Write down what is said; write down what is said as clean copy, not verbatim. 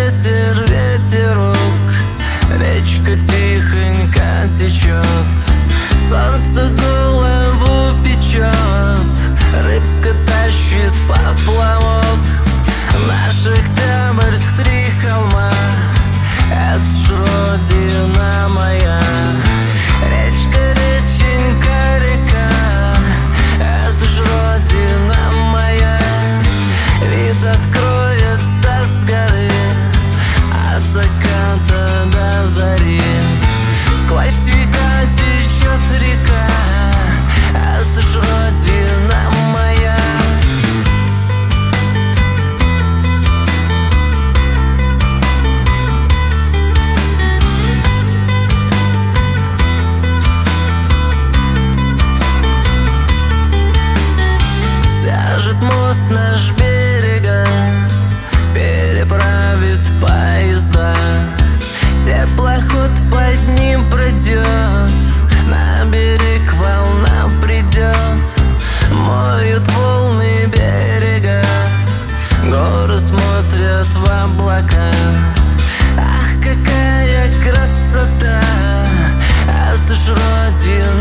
ветер, ветерок. Речка тихонько течет, солнце голову печет, рыбка тащит поплавок. Наш Октябрьск, 3 холма, это ж родина моя. Речка, реченька, река, это ж родина моя. Вид откроется с горы, от заката до зари. Сквозь века течет река, это ж родина моя. Свяжет мост наш берега, переправит поезда. Теплоход под ним пройдет, на берег волна придет. Моют волны берега, горы смотрят в облака. Ах, какая красота, это ж родина